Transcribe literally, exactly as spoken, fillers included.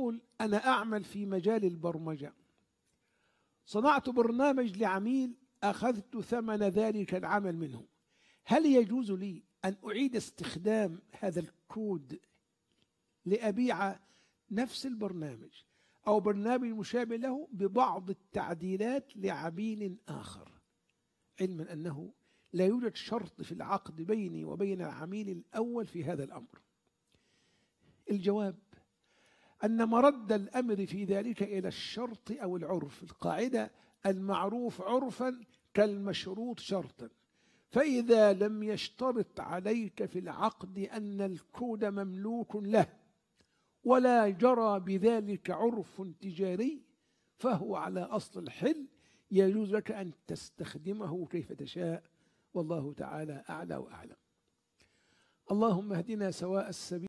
يقول أنا أعمل في مجال البرمجة، صنعت برنامج لعميل أخذت ثمن ذلك العمل منه، هل يجوز لي أن أعيد استخدام هذا الكود لأبيع نفس البرنامج أو برنامج مشابه له ببعض التعديلات لعميل آخر، علما أنه لا يوجد شرط في العقد بيني وبين العميل الأول في هذا الأمر؟ الجواب أن مرد الأمر في ذلك إلى الشرط أو العرف. القاعدة المعروف عرفا كالمشروط شرطا، فإذا لم يشترط عليك في العقد أن الكود مملوك له ولا جرى بذلك عرف تجاري فهو على أصل الحل، يجوز لك أن تستخدمه كيف تشاء، والله تعالى أعلى وأعلم. اللهم اهدنا سواء السبيل.